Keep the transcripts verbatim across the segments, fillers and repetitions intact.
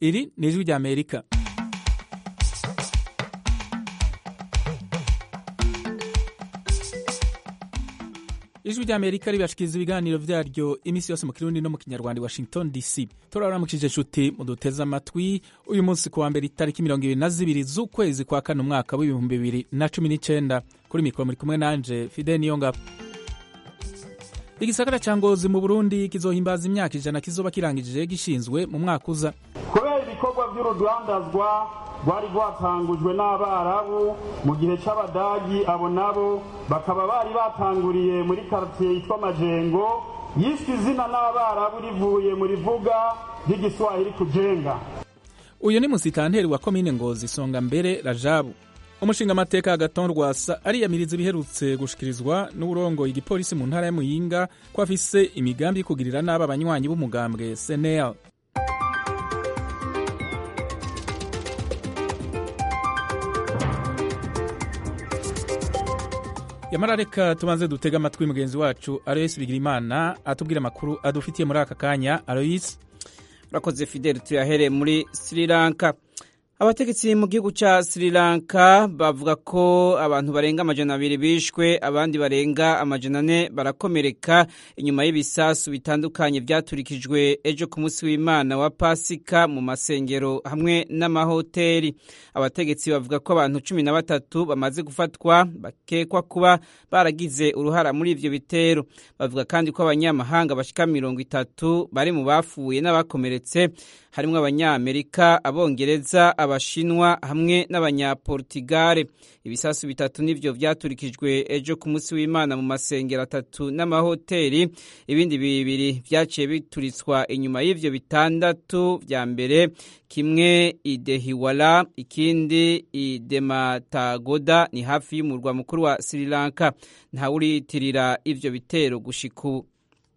Iri ni ijwi rya Amerika. Ijwi rya Amerika ribashikiriza ibiganiro vyaryo imisi yose mu Kirundi no mu Kinyarwanda Washington D C. Turaramukije nshuti muduteze amatwi uyu munsi kuwa mbere itariki mirongo ibiri na zibiri z'ukwezi kwa kane umwaka w'ibihumbi bibiri na cumi n'icenda. Kuri mikoro muri kumwe nanje Fidel Niyongabo. Igisagara ca Ngozi mu Burundi kizohimbaza imyaka ijana kizoba kirangije gishinzwe mu mwaka uza. Kubera ibikorwa by'urudandazwa rwari rwatangujwe n'Abarabu mu gihe c'Abadagi, abo nabo bakaba bari batanguriye muri quartier yitwa Majengo, yiswe izina n'Abarabu rivuye mu rivuga ry'igiswahili kujenga. Uyu ni musitanteri wa komine Ngozi Songa Mbere Rajabu. Umushinga amateka Agathon Rwasa ariyamiriza ibiherutse gushikirizwa n'uburongo igipolisi mu ntara ya Muyinga ko afise imigambi yo kugirira n'aba banywanyi b'umugambwe S N L. Yamara reka tubanze dutega amatwi mugenzi wacu Alois Bigirimana atubwira amakuru adufitiye muri aka kanya. Alois. Urakoze Fidel, tuyahere muri Sri Lanka. Abategetsi mu gihugu ca Sri Lanka bavuga ko abantu barenga amajana abiri bishwe, abandi barenga amajana ane barakomereka inyuma y'ibisasu bitandukanye vyaturikijwe ejo ku munsi w'Imana wa Pasika mu masengero hamwe n'amahoteli. Abategetsi bavuga ko abantu cumi na batatu bamaze gufatwa bakekwa kuba baragize uruhara muri ivyo bitero. Bavuga kandi ko abanyamahanga bashika mirongo itatu bari mu bafuye n'abakomeretse, harimwo Abanyamerika, Abongereza, Abashinwa hamwe n'Abanyaportugale. Ibisasu bitatu nivyo vyaturikijwe ejo ku munsi w'Imana mu masengero atatu n'amahoteli. Ibindi bibiri vyaciye bituritswa inyuma y'ivyo bitandatu vya mbere, kimwe i Dehiwala, ikindi i Dematagoda, ni hafi y'umurwa mukuru wa Sri Lanka. Ntawuritirira ivyo bitero gushika ubu.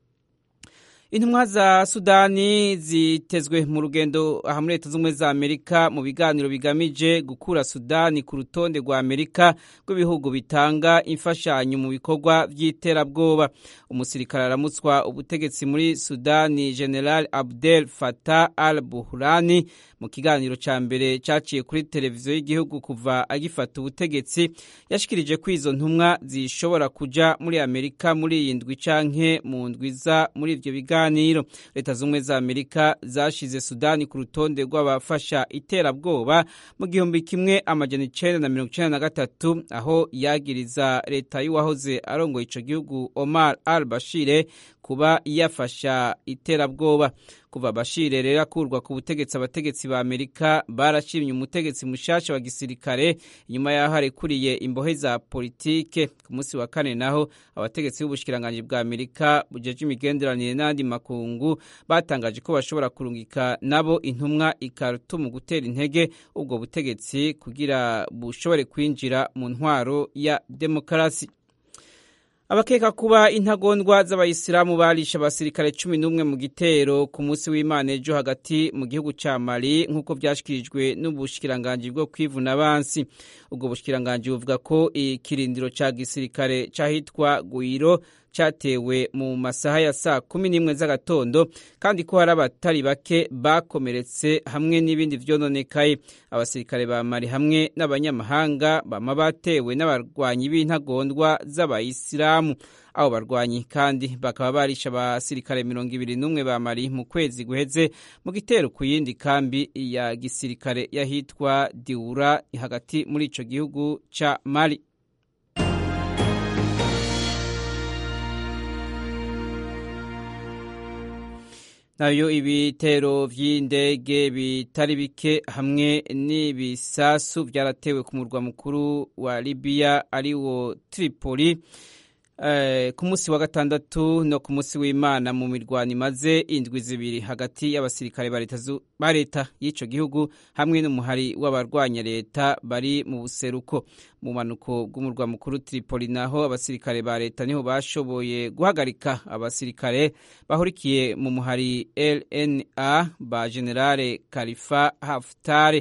Intumwa za Sudani zitezwe mu rugendo aha muri Leta z'Ubumwe za Amerika mu biganiro bigamije gukura Sudani ku rutonde rwa Amerika rw'ibihugu bitanga imfashanyo mu bikorwa vy'iterabwoba. Umusirikare aramutswa ubutegetsi muri Sudani General Abdel Fattah al-Burhan mu kiganiro ca mbere caciye kuri televiziyo y'igihugu kuva agifata ubutegetsi, yashikirije ko izo ntumwa zishobora kuja muri Amerika muri iyi ndwi canke mu ndwiza muri ivyo biganiro. Leta z'Ubumwe za Amerika zashize Sudani ku rutonde rw'abafasha iterabwoba mu gihumbi kimwe amajana icenda na mirongo icenda na gatatu, aho yagiriza leta y'uwahoze arongoye ico gihugu Omar al-Bashir kuba yafasha iterabwoba. Kuva Bashir rero akurwa ku butegetsi, abategetsi ba Amerika barashimye umutegetsi mushasha wa gisirikare inyuma yaho arekuriye imbohe za politike. Ku munsi wa kane naho abategetsi b'ubushikiranganje bwa Amerika bujeje imigenderanire n'andi makungu batangaje ko bashobora kurungika nabo intumwa i Khartoum mu gutera intege ubwo butegetsi kugira bushobore kwinjira mu ntwaro ya demokarasi. Abakeka kuba intagondwa z'abayisilamu barisha abasirikare cumi n'umwe mu gitero ku munsi w'Imana ejo hagati mu gihugu ca Mali nk'uko vyashikirijwe n'ubushikiranganje bwo kwivuna abansi. Ubwo bushikiranganje buvuga ko ikirindiro ca gisirikare cahitwa Guiro cyatewe mu masaha ya saa kumi n'imwe z'agatondo, kandi ko hari abatari bake bakomeretse hamwe n'ibindi vyononekaye. Abasirikare ba Mali hamwe n'abanyamahanga bama batewe n'abarwanyi b'intagondwa z'abayisilamu. Abo barwanyi kandi bakaba barisha abasirikare mirongo ibiri n'umwe ba Mali mu kwezi guheze mu gitero ku yindi kambi ya gisirikare yahitwa Diura hagati muri ico gihugu ca Mali. Nayo ibitero vy'indege bitari bike hamwe n'ibisasu vyaratewe ku murwa mukuru wa Libya ari wo Tripoli eh, ku munsi wa gatandatu no ku munsi w'Imana mu mirwano imaze indwi zibiri hagati y'abasirikare ba leta y'ico gihugu hamwe n'umuhari w'abarwanya leta bari mu buseruko. Mu manuko bw'umurwa mukuru Tripoli naho abasirikare ba leta niho bashoboye guhagarika abasirikare bahurikiye mu muhari L N A ba Generale Khalifa Haftar.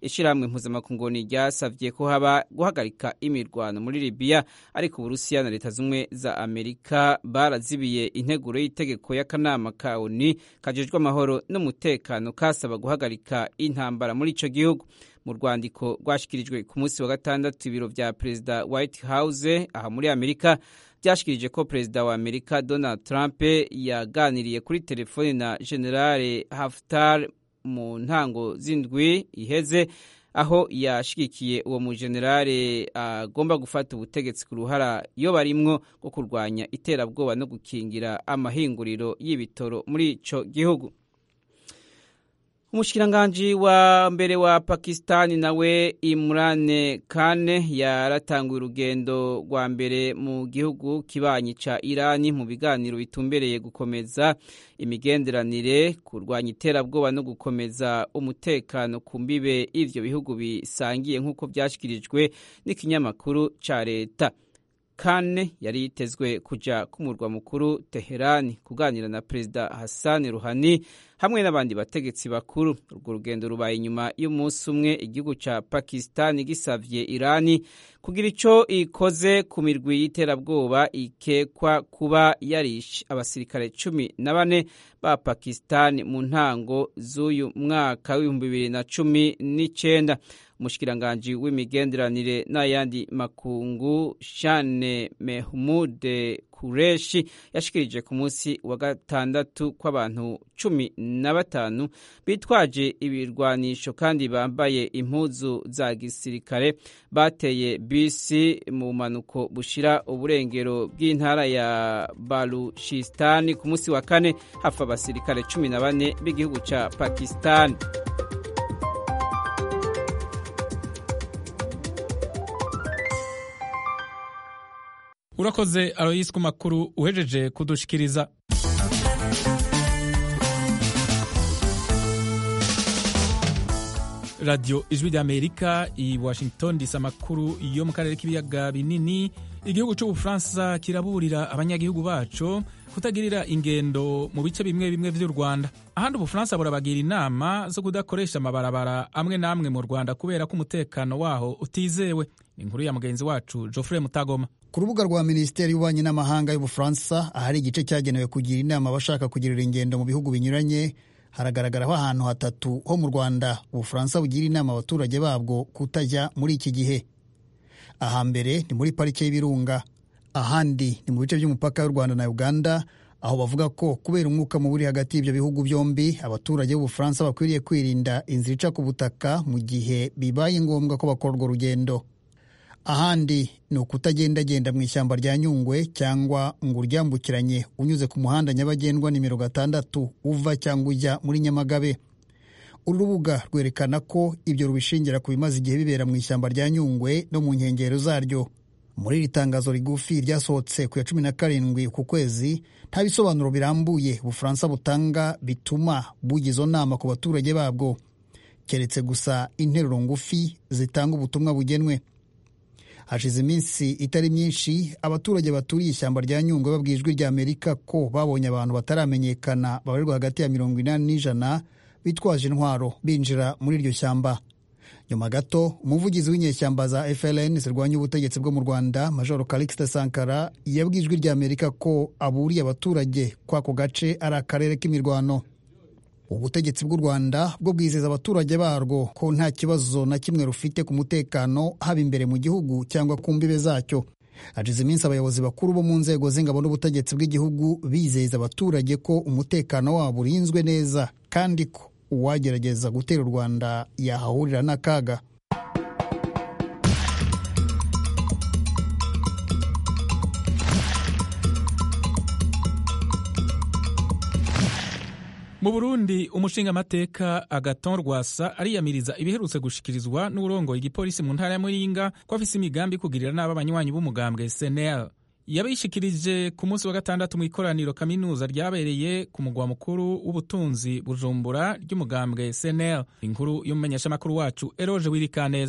ishirahamwe mpuzamakungu ryasavye ko haba guhagarika imirwano muri Libya, ariko Uburusiya na Leta zumwe za Amerika barazibiye integuro y'itegeko y'akanama ka O N U kajejwe amahoro n'umutekano kasaba guhagarika intambara muri ico gihugu. Mu rwandiko rwashikirijwe ku munsi wa gatandatu ibiro vya Perezida White House aha muri Amerika byashikirije ko Perezida wa Amerika Donald Trump yaganiriye kuri telefone na General Haftar mu ntango z'indwi iheze, aho yashigikiye uwo mu generale agomba uh, gufata ubutegetsi ku ruhara yo barimwo bwo kurwanya iterabwoba no gukingira amahinguriro y'ibitoro muri ico gihugu. Umushikiranganji wa mbere wa Pakistani nawe Imran Khan yaratanguye urugendo rwa mbere mu gihugu kibanyi ca Irani mu biganiro bitumbereye gukomeza imigenderanire, kurwanya iterabwoba no gukomeza umutekano ku mbibe ivyo bihugu bisangiye nk'uko vyashikirijwe n'ikinyamakuru ca leta. Khan yari yitezwe kuja ku murwa mukuru Teherani kuganira na Perezida Hassan Rouhani hamwe n'abandi bategetsi bakuru. Urwo rugendo rubaye inyuma y'umunsi umwe igihugu ca Pakistan gisavye Irani kugira ico ikoze ku mirwi y'iterabwoba ikekwa kuba yarishe abasirikare cumi na bane ba Pakistan mu ntango z'uyu mwaka w'ibihumbi bibiri na cumi n'icenda. Umushikiranganji w'imigenderanire n'ayandi makungu Shane Mehmood Qureshi yashikirije ku munsi wa gatandatu kw'abantu cumi na batanu bitwaje ibirwanisho kandi bambaye impuzu za gisirikare bateye bisi mu manuko bushira uburengero bw'intara ya Baluchistan ku munsi wa kane, hafa abasirikare cumi na bane b'igihugu ca Pakistan. Urakoze Alois ku makuru uhejeje kudushikiriza. Radio Ijwi ry'Amerika i Washington D C, amakuru yo mu karere k'ibiyaga binini. Igihugu c'Ubufaransa kiraburira abanyagihugu baco kutagirira ingendo mu bice bimwe bimwe vy'u Rwanda. Ahandi Ubufaransa burabagira inama zo kudakoresha amabarabara amwe namwe mu Rwanda kubera ko umutekano waho utizewe. Inkuru ya mugenzi wacu Geoffrey Mutagoma. Ku rubuga rwa Minisiteri y'Ububanyi n'Amahanga y'Ubufaransa ahari igice cyagenewe kugira inama abashaka kugirira ingendo mu bihugu binyuranye, haragaragaraho ahantu hatatu ho mu Rwanda Ubufaransa bugira inama abaturage babwo kutajya muri iki gihe. Ahambere ni muri parike y'Ibirunga, ahandi ni mu bice by'umupaka w'u Rwanda na Uganda, aho bavuga ko kubera umwuka mubi hagati y'ibyo bihugu byombi abaturage b'Ubufaransa bakwiriye kwirinda inzira ica ku butaka mu gihe bibaye ngombwa ko bakora urwo rugendo. Ahandi ni ukutagendagenda mu ishyamba rya Nyungwe cyangwa ngo uryambukiranye unyuze ku muhanda nyabagendwa nimero gatandatu uva cyangwa ujya muri Nyamagabe. Uru rubuga rwerekana ko ibyo rubishingira ku bimaze igihe bibera mu ishyamba rya Nyungwe no mu nkengero zaryo. Muri iri tangazo rigufi ryasohotse ku ya cumi na karindwi ku kwezi, nta bisobanuro birambuye Ubufaransa butanga bituma bugizo nama ku baturage babwo, keretse gusa interuro ngufi zitanga ubutumwa bugenwe. Hashize iminsi itari myinshi abaturage baturiye ishyamba rya Nyungwe babwiye Ijwi ry'Amerika ko babonye abantu bataramenyekana babarirwa hagati ya mirongo inani n'ijana bitwaje intwaro binjira muri iryo shyamba. Nyuma gato umuvugizi w'inyeshyamba za F L N zirwanya ubutegetsi bwo mu Rwanda Major Calixte Sankara yabwiye Ijwi ry'Amerika ko aburiye abaturage kw'ako gace ari akarere k'imirwano. Ubutegetsi bw'u Rwanda bwo bwizeza abaturage barwo ko nta kibazo na kimwe rufite ku mutekano haba imbere mu gihugu cyangwa ku mbibe zacyo. Hashize iminsi abayobozi bakuru bo mu nzego z'ingabo n'ubutegetsi bw'igihugu bizeza abaturage ko umutekano wabo urinzwe neza kandi ko uwagerageza gutera u Rwanda yahahurira n'akaga. Mu Burundi umushingamateka Agathon Rwasa ariyamiriza ibiherutse gushikirizwa n'urongoye igipolisi mu ntara ya Muyinga ko afise imigambi kugirira nabi abanywanyi b'umugambwe C N L. Yabishikirije ku munsi wa gatandatu mu ikoraniro kaminuza ryabereye ku mugwa mukuru w'ubutunzi Bujumbura ry'umugambwe C N L. Inkuru y'umumenyeshamakuru wacu Eroge Wirikaneza.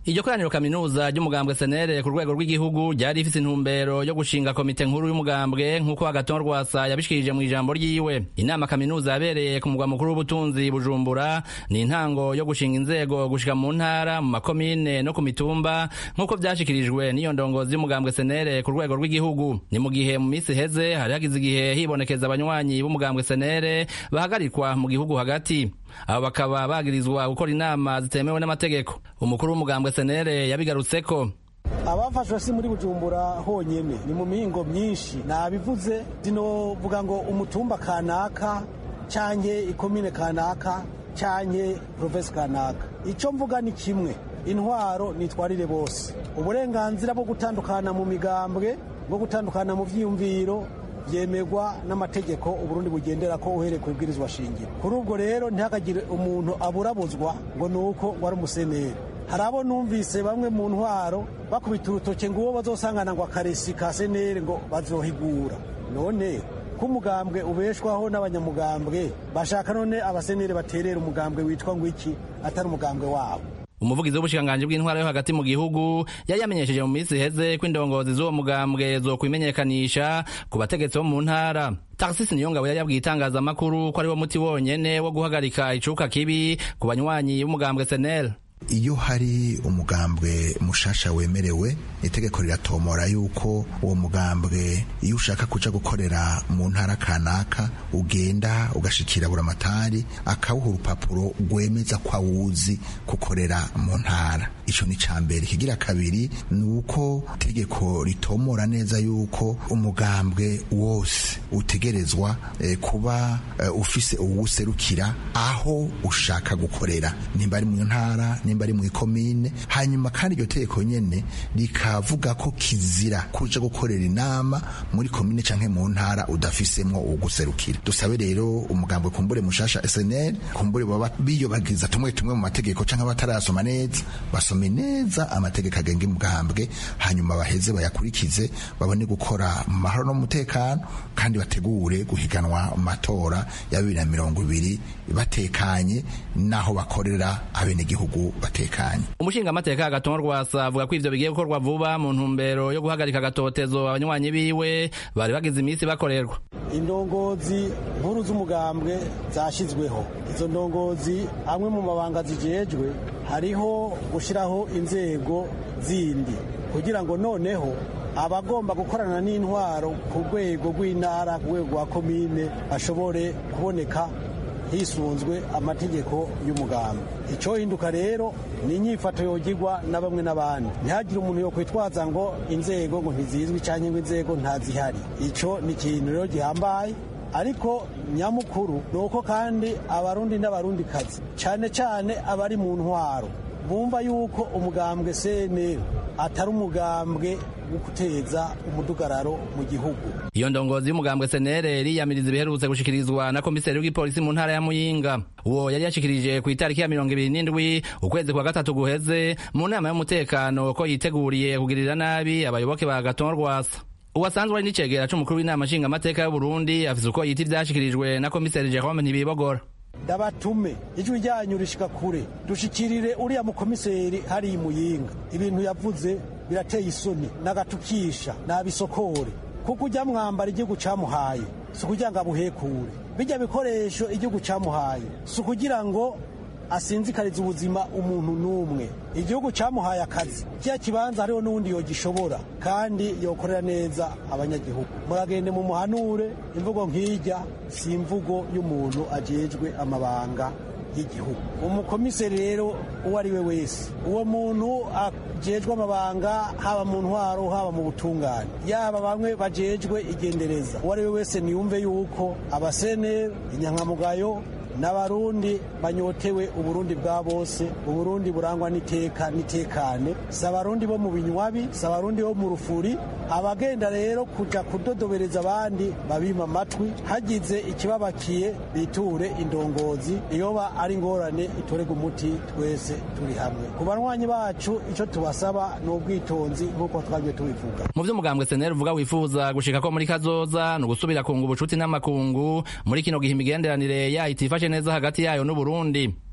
iryo koraniro kaminuza ry'umugambwe senere ku rwego rw'igihugu ryari rifise intumbero yo gushinga komite nkuru y'umugambwe nk'uko Agathon Rwasa yabishikirije mu ijambo ryiwe. Inama kaminuza yabereye ku mugwa mukuru w'ubutunzi Bujumbura ni intango yo gushinga inzego gushika mu ntara, mu makomine no ku mitumba nk'uko vyashikirijwe n'iyo ndongozi y'umugambwe senere ku rwego rw'igihugu. Ni mu gihe mu misi heze hari hagize igihe hibonekeza abanywanyi b'umugambwe senere bahagarikwa mu gihugu hagati. Abo bakaba bagirizwa gukora inama zitemewe n'amategeko. Umukuru w'umugambwe senere yabigarutseko. Abafashwe si muri Bujumbura honyene, ni mu mihingo myinshi. Nabivuze dinovuga ngo umutumba kanaka canke ikomine kanaka canke province kanaka. Ico mvuga ni kimwe, intwaro nitwarire bose. Uburenganzira bwo gutandukana mu migambwe, bwo gutandukana mu vyiyumviro byemegwa n'amategeko Uburundi bugendera ko uhereye ku bwirizwa shingiro. Kuri ubwo rero ntihakagire umuntu aburabuzwa ngo nuko wari umusenere. Hari abo numvise bamwe mu ntwaro bakubita urutoke ngo uwo bazosangana ngo akaresi ka senere ngo bazohigura. None ko umugambwe ubeshwaho n'abanyamugambwe bashaka none abasenere baterera umugambwe witwa ngo iki atari umugambwe wabo. Umuvugizi w'ubushikanganje bw'intwara yo hagati mu gihugu yari yamenyesheje mu minsi heze ko indongozi z'uwo mugambwe zo kwimenyekanisha ku bategetsi bo mu ntara. Tarcisse Niyongabo yari yabwiye itangazamakuru ko ari wo muti wonyene wo guhagarika icuka kibi ku banywanyi b'umugambwe senere. Iyo hari umugambwe mushasha wemerewe, itegeko riratomora yuko uwo mugambwe iyo ushaka kuja gukorera mu ntara kanaka ugenda ugashikira buramatari akawuha urupapuro rwemeza ko awuzi gukorera mu ntara. Ico ni cambere. Kigira kabiri nuko itegeko ritomora neza yuko umugambwe wose utegerezwa eh, kuba eh, ufise uwuserukira aho ushaka gukorera, nimba ari mu ntara nimba ari mu ikomine. Hanyuma kandi iryo tegeko nyene rikavuga ko kizira kuja gukorera inama muri komine canke mu ntara udafisemwo uguserukira. Dusabe rero umugambwe kumbure mushasha S N L kumbure baba biyobagiza tumwe tumwe mu mategeko canke batarasoma neza, basome neza amategeko agenga umugambwe hanyuma baheze bayakurikize, babone gukora mu mahoro no mutekano kandi bategure guhiganwa mu matora ya bibiri na mirongo ibiri batekanye naho bakorera abenegihugu batekanye. Umushinga amateka Agathon Rwasa avuga ko ivyo bigiye gukorwa vuba mu ntumbero yo guhagarika agatotezo abanywanyi biwe bari bagize imisi bakorerwa. Indongozi nkuru z'umugambwe zashizweho. Izo ndongozi amwe mu mabanga zijejwe hariho gushiraho inzego zindi kugira ngo noneho abagomba gukorana n'intwaro ku rwego rw'intara, ku rwego rwa komine bashobore kuboneka hisunzwe amategeko y'umugambi. Ico hinduka rero ni inyifato yogirwa na bamwe n'abandi. Ntihagire umuntu yo kwitwaza ngo inzego ngo ntizizwi canke ngo inzego ntazihari. Ico ni ikintu rero gihambaye, ariko nyamukuru nuko kandi abarundi n'abarundi kazi cane cane abari mu ntwaro bumva yuko umugambwe C N L atari umugambwe wo guteza umudugararo mu gihugu. Iyo ndongozi y'umugambwe C N L yiyamiriza ibiherutse gushikirizwa na komiseri w'igipolisi mu ntara ya Muyinga. Uwo yari yashikirije ku itariki ya mirongo ibiri n'indwi ukwezi kwa gatatu guheze mu nama y'umutekano ko yiteguriye kugirira nabi abayoboke ba Agathon Rwasa. Uwasanzwe ari n'icegera c'umukuru w'inama nshinga amateka y'u Burundi afise uko yita ivyashikirijwe na komiseri Jerome Ntibibogora. Ndabatume ijwi ryanyu rishika kure, dushikirire uriya mukomiseri hari i Muyinga. Ibintu yavuze birateye isoni n'agatukisha n'abisokore, kuko ujya mwambara igihugu camuhaye si kugira ngo abuhekure. Bijya bikoresho igihugu camuhaye si kugira ngo asinzikariza ubuzima umuntu n'umwe. Igihugu camuhaye akazi, kiya kibanza hariho n'undi yogishobora kandi yokorera neza abanyagihugu. Muragende mu muhanure, imvugo nk'ijya si imvugo y'umuntu ajejwe amabanga y'igihugu. Umukomiseri rero uwo ari we wese, uwo muntu ajejwe amabanga haba mu ntwaro haba mu butungane, yaba bamwe bajejwe igendereza, uwo ari we wese niyumve yuko abasenere inyankamugayo n'abarundi banyotewe Uburundi bwa bose, Uburundi burangwa n'iteka n'itekane, s'abarundi bo mu binywabi, s'abarundi bo mu rufuri. Abagenda rero kuja kudodobereza abandi babima amatwi, hagize ikibabakiye biture indongozi, iyoba ari ingorane itorega umuti twese turi hamwe. Ku banywanyi bacu ico tubasaba ni ubwitonzi nk'uko twagiye tubivuga. Mu vy'umugambwe C N L uvuga wifuza gushika ko muri kazoza no gusubira kunga ubucuti n'amakungu muri kino gihe imigenderanire yayo itifashe neza hagati yayo n'u Burundi.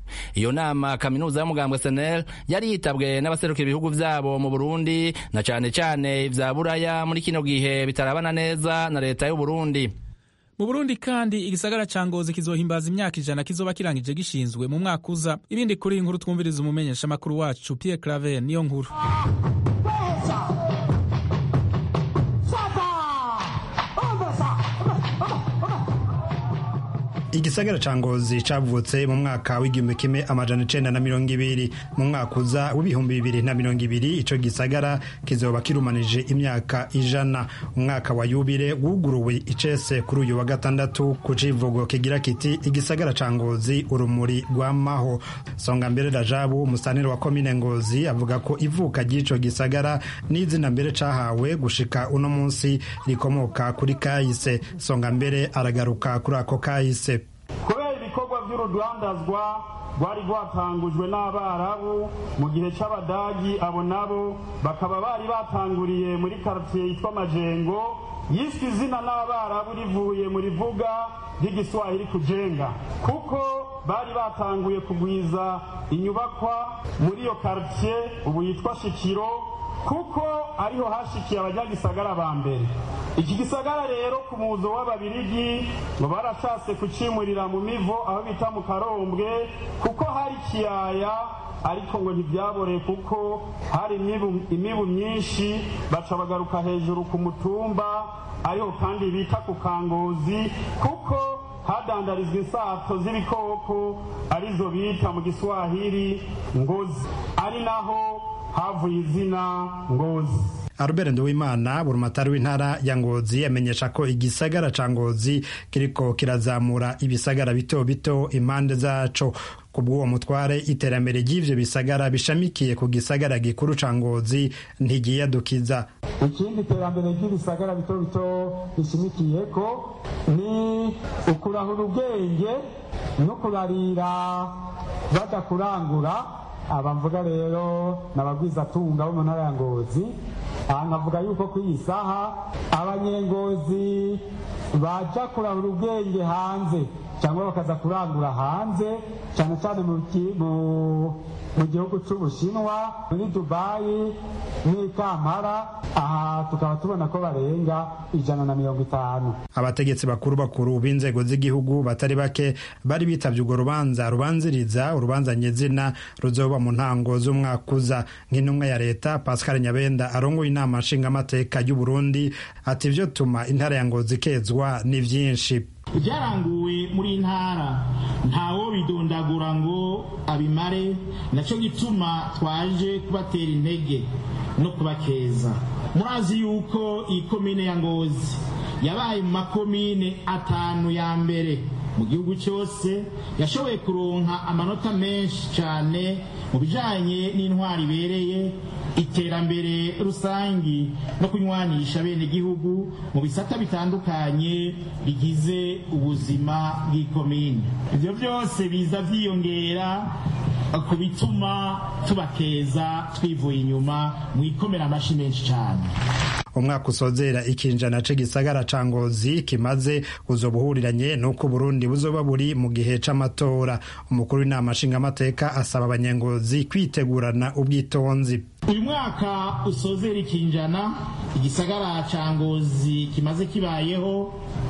iyo nama kaminuza y'umugambwe S N L yari yitabwe n'abaserukira ibihugu vyabo mu Burundi na cane cane ivya Buraya muri kino gihe bitarabana neza na leta y'u Burundi. Mu Burundi kandi igisagara ca Ngozi kizohimbaza imyaka ijana kizoba kirangije gishinzwe mu mwaka uza. Ibindi kuri inkuru twumviriza umumenyesha makuru wacu Pierre Claver niyo nkuru. Igisagara ca Ngozi cavutse mu mwaka w'igihumbi kimwe amajana icenda na mirongo ibiri. Mu mwaka uza w'ibihumbi bibiri na mirongo ibiri ico gisagara kizoba kirumanije imyaka ijana. Umwaka wa yubile wuguruwe icese kuri uyu wa gatandatu ku civugo kigira kiti igisagara ca Ngozi urumuri rw'amaho. Songa mbere Rajabu umusanire wa komine Ngozi avuga ko ivuka ry'ico gisagara n'izina mbere cahawe gushika uno munsi rikomoka kuri kahise. Songa mbere aragaruka kuri ako kahise. Kubera ibikorwa by'urudandazwa rwari rwatangujwe n'Abarabu mu gihe c'Abadagi, abo nabo bakaba bari batanguriye muri quartier yitwa Majengo, yiswe izina n'Abarabu rivuye mu rivuga ry'igiswahili kujenga, kuko bari batanguye kugwiza inyubakwa muri iyo quartier ubu yitwa Shikiro, kuko ariho hashikiye abanyagisagara ba mbere. Iki gisagara rero ku muzo w'Ababirigi ngo barashatse kucimurira mu mivo aho bita mu Karombwe, kuko hari kiyaya, ariko ngo ntivyaboreye kuko hari imibu, imibu myinshi. Baca bagaruka hejuru ku mutumba ariho kandi bita ku Kangozi, kuko hadandarizwa insato z'ibikoko arizo bita mu Giswahili ngozi, ari naho havuye izina Ngozi. Albert Nduwimana burumatari w'intara ya Ngozi yamenyesha ko igisagara ca Ngozi kiriko kirazamura ibisagara bito bito impande zaco. Kubw'uwo mutware iterambere ry'ivyo bisagara bishamikiye ku gisagara gikuru ca Ngozi ntigiyadukiza. Ikindi terambere ry'ibisagara bito bito bishimikiye ko ni ukurahura ubwenge no kurarira badakurangura. Abamvuga rero n'abagwizatunga bo mu ntara ya Ngozi. Aha nkavuga yuko ku iyi saha abanyengozi baja kurahura ubwenge hanze cyangwa bakaza kurangura hanze, cyane cyane mu mu gihugu c'Ubushinwa, muri Dubai n'i Kampala. Aha tukaba tubona ko barenga ijana na mirongo itanu. Abategetsi bakuru bakuru b'inzego z'igihugu batari bake bari bitavye urwo rubanza rubanziriza urubanza nyezina ruzoba mu ntango z'umwaka uza. Nk'intumwa ya leta Pascal Nyabenda arongoye inama nshingamateka y'u Burundi ati ivyo tuma intara ya Ngozi kezwa ni vyinshi. Ibyaranguwe muri intara ntawo bidondagura ngo abimare, naco gituma twaje kubatera intege no kubakeza. Murazi yuko iyi komine ya Ngozi yabaye mu makomine atanu ya mbere mu gihugu cyose yashoboye kuronka amanota menshi cyane mu bijanye n'intwari ibereye, iterambere rusangi no kunywanisha bene gihugu mu bisata bitandukanye bigize ubuzima bw'ikomine. Ivyo byose biza vyiyongera ku bituma tubakeza twivuye inyuma mu ikomera amashi menshi cyane. Umwaka usozera ikinjana c'igisagara ca Ngozi kimaze uzobuhuriranye nuko Burundi buzoba buri mu gihe c'amatora. Umukuru w'inama nshingamateka asaba abanyengozi kwitegurana ubwitonzi. Uyu mwaka usozera ikinjana igisagara ca Ngozi kimaze kibayeho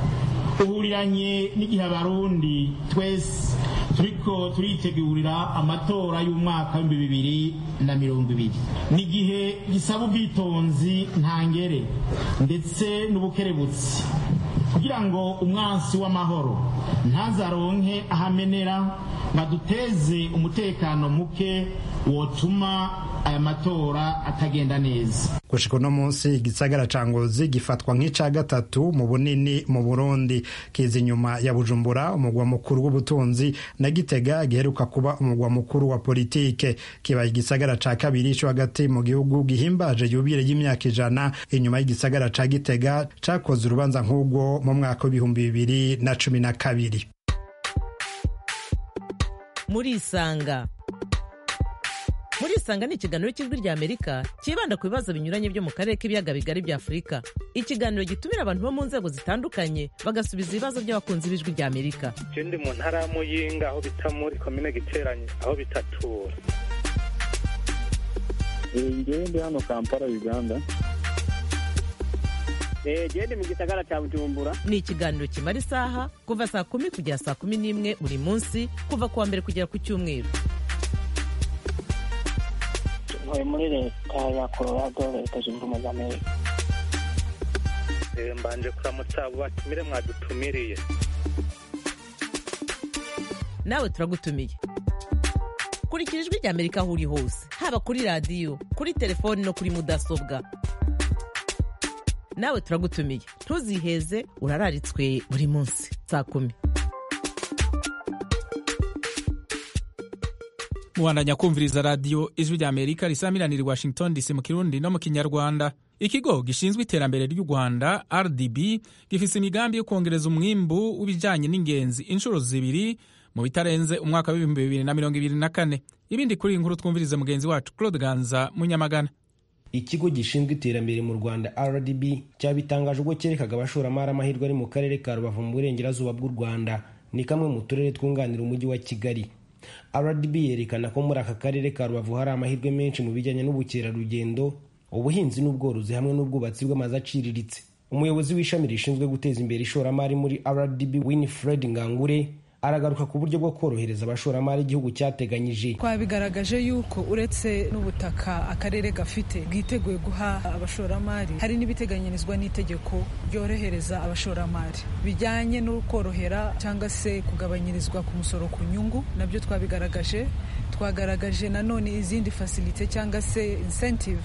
uhuriranye n'igihe Abarundi twese turiko turitegurira amatora y'umwaka w'ibihumbi bibiri na mirongo ibiri. N'igihe gisaba ubwitonzi ntangere ndetse n'ubukerebutsi kugira ngo umwansi w'amahoro ntazaronke ahamenera baduteze umutekano muke wotuma aya matora atagenda neza. Gushika uno munsi igisagara ca Ngozi gifatwa nk'ica gatatu mu bunini mu Burundi, kiza inyuma ya Bujumbura umugwa mukuru w'ubutunzi na Gitega giheruka kuba umugwa mukuru wa politike. Kibaye igisagara ca kabiri cyo hagati mu gihugu gihimbaje yubile y'imyaka ijana inyuma y'igisagara ca Gitega cakoze urubanza nk'ubwo mu mwaka w'ibihumbi bibiri na cumi na kabiri. Muri Isanga Murisanga ni ikiganiro cy'ijwi rya Amerika cyibanda ku bibazo binyuranye byo mu karere k'ibiyaga bigari bya Afurika. Ikiganiro gitumira abantu bo mu nzego zitandukanye bagasubiza ibibazo by'abakunzi b'ijwi rya Amerika. Je ndi mu ntara ya Muyinga aho bita muri komine Giteranyi aho bitatura. Ngewe ndi hano Kampala Uganda. Eh gende mu gisagara cya Bujumbura. Ni ikiganiro kimara isaha kuva saa kumi kugera saa kumi n'imwe buri munsi kuva kuwa mbere kugera ku cyumweru. Ntuye muri leta ya Colorado leta zunze ubumwe za Amerika. Eh mbanje kuramutsa abo batumire mwadutumiriye. Nawe turagutumiye. Kurikira ijwi rya Amerika aho uri hose, haba kuri radio, kuri telefone no kuri mudasobwa. Nawe turagutumiye. Ntuziheze, urararitswe buri munsi saa kumi. Muwandanya kumviriza radio ijwi rya Amerika risamiranira i Washington D C mu Kirundi no mu Kinyarwanda. Ikigo gishinzwe iterambere ry'u Rwanda R D B gifise imigambi yo kongereza umwimbu w'ibijanye n'ingenzi inshuro zibiri mu bitarenze umwaka w'ibihumbi bibiri na mirongo ibiri na kane. Ibindi kuri inkuru twumvirize mugenzi wacu Claude Ganza Munyamagana. Ikigo gishinzwe iterambere mu Rwanda R D B cyabitangaje ubwo cyerekaga abashoramari amahirwe ari mu karere ka Rubavu mu burengerazuba bw'u Rwanda, ni kamwe mu turere twunganira umujyi wa Kigali. R D B yerekana ko muri aka karere ka Rubavu hari amahirwe menshi mu bijyanye n'ubukerarugendo, ubuhinzi n'ubworozi hamwe n'ubwubatsi bw'amazu aciriritse. Umuyobozi w'ishami rishinzwe guteza imbere ishoramari muri R D B Winifred Ngangure aragaruka ku buryo bwo korohereza abashoramari igihugu cyateganyije. Twabigaragaje yuko uretse n'ubutaka akarere gafite bwiteguye guha abashoramari, hari n'ibiteganyirizwa n'itegeko ryorohereza abashoramari bijyanye no korohera cyangwa se kugabanyirizwa ku musoro ku nyungu. Nabyo twabigaragaje. Twagaragaje nanone izindi facilite cyangwa se incentive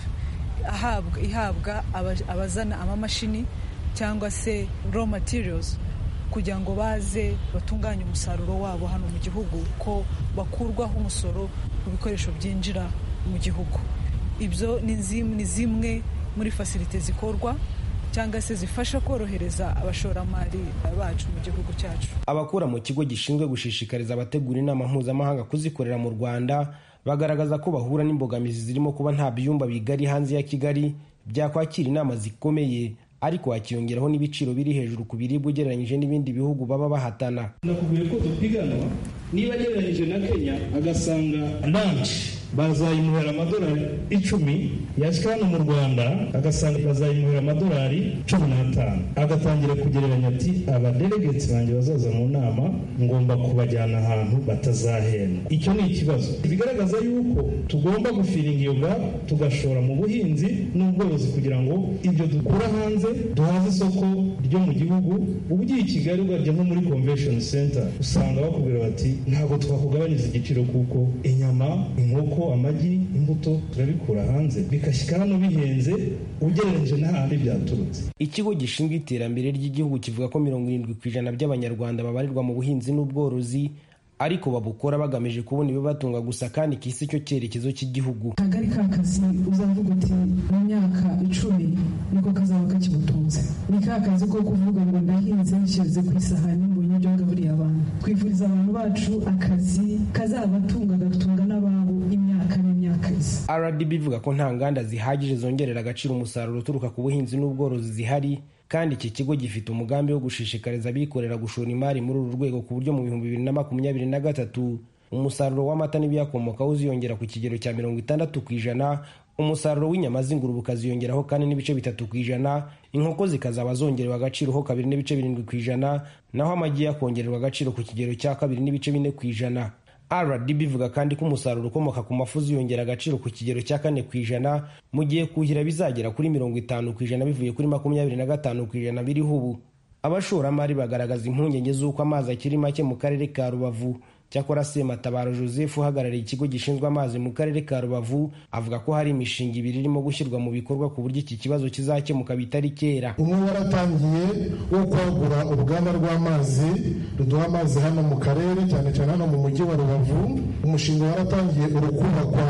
ahabwa ihabwa abazana amamashini cyangwa se raw materials kugira ngo baze batunganye umusaruro wabo hano mu gihugu, ko bakurwaho umusoro ku bikoresho byinjira mu gihugu. Ibyo ni zimwe muri facilite zikorwa cyangwa se zifasha korohereza abashoramari bacu mu gihugu cyacu. Abakora mu kigo gishinzwe gushishikariza abategura inama mpuzamahanga kuzikorera mu Rwanda bagaragaza ko bahura n'imbogamizi zirimo kuba nta byumba bigari hanze ya Kigali byakwakira inama zikomeye, ariko hakiyongeraho n'ibiciro biri hejuru ku biribwa ugereranyije n'ibindi bihugu baba bahatana. Nakubwiye ko dupiganwa niba agereranyije na Kenya agasanga lunch bazayimuhera amadolari icumi, yashyika hano mu Rwanda agasanga bazayimuhera amadolari cumi n'atanu, agatangira kugereranya ati abadelegates banjye bazaza mu nama ngomba kubajyana ahantu batazahenda. Icyo ni ikibazo bigaragaza yuko tugomba gufiringa iyo gap tugashora mu buhinzi n'ubworozi kugira ngo ibyo dukura hanze duhaze isoko ryo mu gihugu. Ubu ugiye i Kigali ugajya nko muri convention center usanga bakubwira bati ntabwo twakugabanyiriza igiciro kuko inyama, inkoko, amagi, imbuto turabikura hanze bikashyika hano bihenze ugereranyije n'ahandi byaturutse. Ikigo gishinzwe iterambere ry'igihugu kivuga ko mirongo irindwi ku ijana by'abanyarwanda babarirwa mu buhinzi n'ubworozi, ariko babukora bagamije kubona ibibatunga gusa kandi kisi cyo cyerekezo cy'igihugu. Kagari ka kazi uzavuga uti mu myaka icumi niko kazaba kakimutunze, ni ka kazi ko kuvuga ngo ndahinze nshyize ku isahani mbonye ibyo ngaburiye abantu. Twifuriza abantu bacu akazi kazabatunga gatunga n'ababo imyaka n'imyaka isa. R D B ivuga ko nta nganda zihagije zongerera agaciro umusaruro uturuka ku buhinzi n'ubworozi zihari, kandi iki kigo gifite umugambi wo gushishikariza abikorera gushora imari muri uru rwego ku buryo mu bihumbi bibiri na makumyabiri na gatatu umusaruro w'amata n'ibiyakomokaho uziyongera ku kigero cya mirongo itandatu ku ijana, umusaruro w'inyama z'ingurube ukaziyongeraho kane n'ibice bitatu ku ijana, inkoko zikazaba zongerewe agaciro ho kabiri n'ibice birindwi ku ijana, naho amagi yakongererwa agaciro ku kigero cya kabiri n'ibice bine ku ijana. R D B ivuga kandi ko umusaruro ukomoka ku mafu uziyongera agaciro ku kigero cya kane ku ijana, mu gihe kuhira bizagera kuri mirongo itanu ku ijana bivuye kuri makumyabiri na gatanu ku ijana biriho ubu. Abashoramari bagaragaza impungenge z'uko amazi akiri make mu karere ka Rubavu. Cyakora Sematabaro Joseph uhagarariye ikigo gishinzwe amazi mu karere ka Rubavu avuga ko hari imishinga ibiri irimo gushyirwa mu bikorwa ku buryo iki kibazo kizakemuka bitari kera. Umwe waratangiye wo kwagura uruganda rw'amazi ruduha amazi hano mu karere cyane cyane hano mu mujyi wa Rubavu. Umushinga waratangiye urukubakwa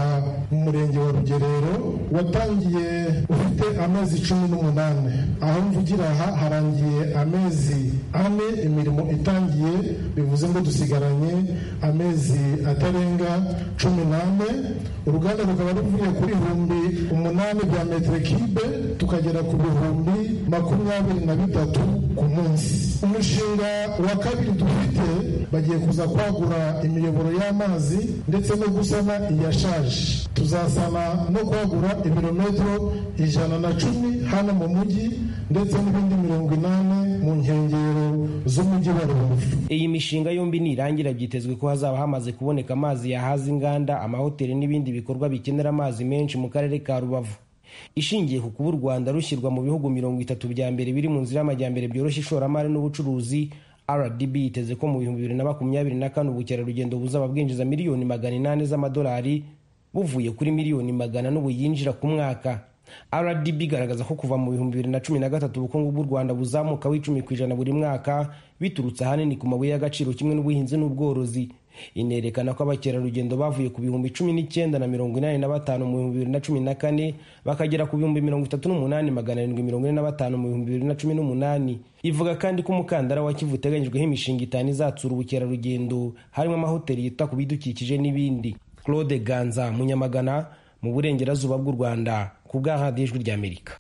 mu murenge wa Rugerero watangiye ufite amezi cumi n'umunani, aho mvugira aha harangiye amezi ane imirimo itangiye, bivuze ngo dusigaranye amezi atarenga cumi n'ane. Uruganda rukaba ruvuye kuri ibihumbi umunani bya metero kibe tukagera ku bihumbi makumyabiri na bitatu ku munsi. Umushinga wa kabiri dufite bagiye kuza kwagura imiyoboro y'amazi ndetse no gusana iyashaje. Tuzasana no kwagura ibirometero ijana na cumi hano mu mujyi ndetse n'ibindi mirongo inani mu nkengero z'umujyi wa Rubavu. Iyi mishinga yombi nirangira byitezwe ko hazaba hamaze kuboneka amazi yahaza inganda, amahoteli n'ibindi bikorwa bikenera amazi menshi mu karere ka Rubavu. Ishingiye ku kuba u Rwanda rushyirwa mu bihugu mirongo itatu bya mbere biri mu nzira y'amajyambere byoroshya ishoramari n'ubucuruzi, R D B iteze ko mu bihumbi bibiri na makumyabiri na kane ubukerarugendo buzaba bwinjiza miliyoni magana inani z'amadolari buvuye kuri miliyoni magana n'ubu yinjira ku mwaka. R D B igaragaza ko kuva mu bihumbi bibiri na cumi na gatatu ubukungu bw'u Rwanda buzamuka w'icumi ku ijana buri mwaka biturutse ahanini ku mabuye y'agaciro kimwe n'ubuhinzi n'ubworozi. Inerekana ko abakerarugendo bavuye ku bihumbi cumi n'icyenda na mirongo inani na batanu mu bihumbi bibiri na cumi na kane bakagera ku bihumbi mirongo itatu n'umunani magana arindwi mirongo ine na batanu mu bihumbi bibiri na cumi n'umunani. Ivuga kandi ko umukandara wa Kivu uteganyijweho imishinga itanu izatsura ubukerarugendo, harimo amahoteli yita ku bidukikije n'ibindi. Claude Ganza, Munyamagana, mu burengerazuba bw'u Rwanda, ku bwa radiyo Ijwi ry'Amerika.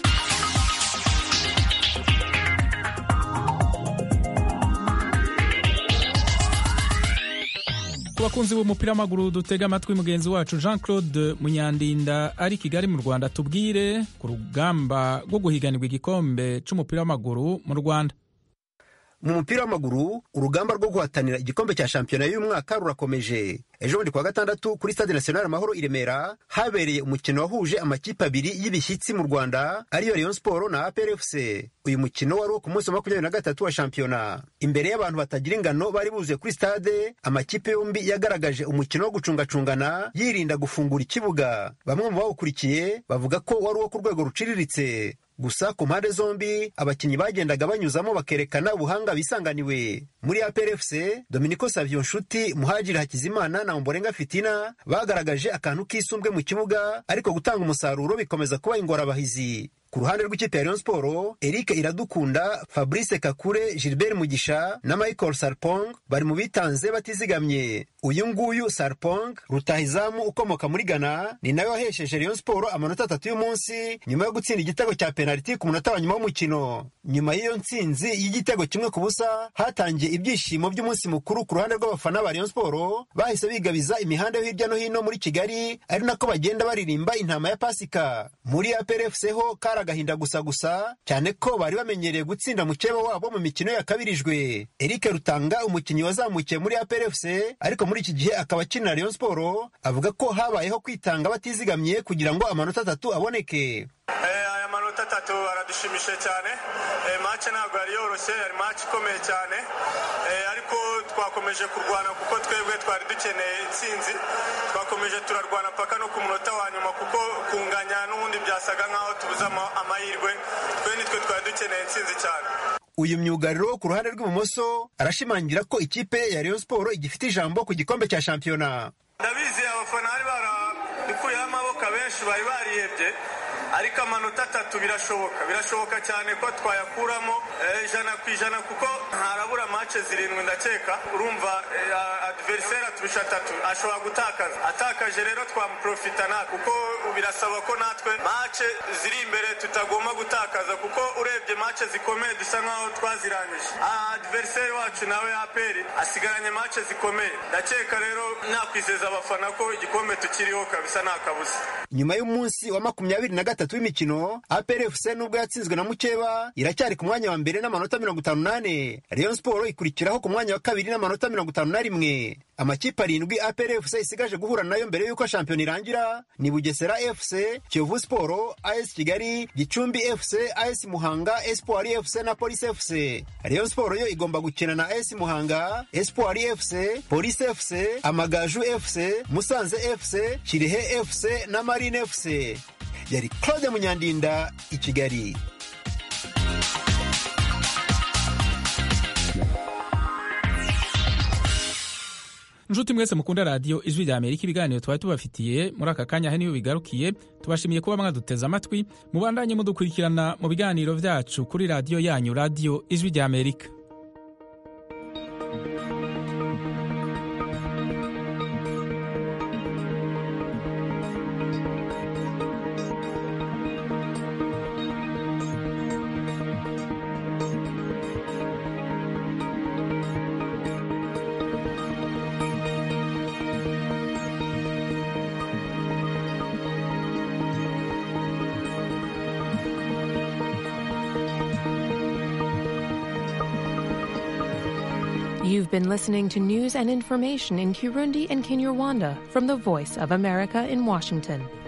Ku bakunzi b'umupira w'amaguru dutega amatwi mugenzi wacu Jean Claude Munyandinda ari Kigali mu Rwanda, tubwire ku rugamba rwo guhiganirwa igikombe c'umupira w'amaguru mu Rwanda. Mu mupira w'amaguru urugamba rwo guhatanira igikombe cya shampiyona y'uyu mwaka rurakomeje. Ejo bundi kuwa gatandatu kuri Stade National Amahoro i Remera habereye umukino wahuje amakipe abiri y'ibishyitsi mu Rwanda ariyo Rayon Sport na A P R F C. Uyu mukino wari ku munsi wa makumyabiri na gatatu wa shampiyona. Imbere y'abantu batagira ingano bari buzuye kuri stade, amakipe yombi yagaragaje umukino wo gucungacungana yirinda gufungura ikibuga. Bamwe mu bawukurikiye bavuga ko wari uwo ku rwego ruciriritse. Gusa ku mpande zombi abakinnyi bagendaga banyuzamo bakerekana ubuhanga bisanganiwe. Muri A P R F C, Dominico Savio Nshuti, Muhajiri Hakizimana na Ombolenga Fitina bagaragaje akantu kisumbwe mu kibuga, ariko gutanga umusaruro bikomeza kuba ingorabahizi. Ku ruhande rw'ikipe ya Rayon Sport, Eric Iradukunda, Fabrice Kakure, Gilbert Mugisha na Michael Sarpong bari mu bitanze batizigamye. Uyu nguyu Sarpong, rutahizamu ukomoka muri Ghana, ni nawe wahesheje Rayon Sport amanota atatu y'umunsi nyuma yo gutsinda igitego cya penalty ku munota wa nyuma w'umukino. Nyuma y'iyo ntsinzi y'igitego kimwe ku busa, hatangiye ibyishimo by'umunsi mukuru ku ruhande rw'abafana ba Rayon Sport, bahise bigabiza imihanda yo hirya no hino muri Kigali, ari nako bagenda baririmba intama ya Pasika. Muri A P R F C ho kara agahinda gusa gusa, cyane ko bari bamenyereye gutsinda mukeba wabo mu mikino yakabirijwe. Eric Rutanga, umukinnyi wazamukiye muri A P R F C ariko muri iki gihe akaba akinira Rayon Sport, avuga ko habayeho kwitanga batizigamye kugira ngo amanota atatu aboneke. Aya manota atatu aradushimishije cyane. Match ntabwo yari yoroshye, yari match ikomeye cyane, ariko twakomeje kurwana kuko twebwe twari dukeneye intsinzi. Twakomeje turarwana paka no ku munota wa nyuma kuko kunganya n'ubundi byasaga nkaho tubuza amahirwe. Twe nitwe twari dukeneye intsinzi cyane. Uyu myugariro ku ruhande rw'ibumoso arashimangira ko ikipe ya Rayon Sport igifite ijambo ku gikombe cya shampiyona. Ndabizi abafana bari barikuyeho amaboko, benshi bari barihebye, ariko amanota atatu birashoboka birashoboka cyane ko twayakuramo ijana ku ijana kuko ntarabura match zirindwi ndakeka. Urumva adversaire aturusha atatu ashobora gutakaza, atakaje rero twamuprofitana kuko birasaba ko natwe match ziri imbere tutagomba gutakaza, kuko urebye match zikomeye dusa nkaho twazirangije. Adversaire wacu nawe A P R asigaranye match zikomeye, ndakeka rero nakwizeza abafana ko igikombe tukiriho kabisa nta kabuza. Nyuma y'umunsi wa makumyabiri na gatatu w'imikino, A P R F C nubwo yatsinzwe na Mukeba iracyari ku mwanya wa mbere n'amanota mirongo itanu n'ane. Rayon Sport ikurikiraho ku mwanya wa kabiri n'amanota mirongo itanu na rimwe. Amakipe arindwi A P R F C isigaje guhura nayo mbere y'uko shampiyona irangira ni Bugesera F C, Kiyovu Sport, A S Kigali, Gicumbi F C, A S Muhanga, Espoir F C na Police F C. Rayon Sport yo igomba gukina na A S Muhanga, Espoir F C, Police F C, Amagaju F C, Musanze F C, Kirehe F C na Marine F C. Yari Claude Munyandinda i Kigali. nshuti mwese mukunda radiyo ijwi rya amerika ibiganiro twari tubafitiye muri aka kanya niyo bigarukiye tubashimiye kuba mwaduteze amatwi mubandanye mudukurikirana mu biganiro vyacu kuri radiyo yanyu radiyo ijwi rya amerika. You've been listening to news and information in Kirundi and Kinyarwanda from the Voice of America in Washington.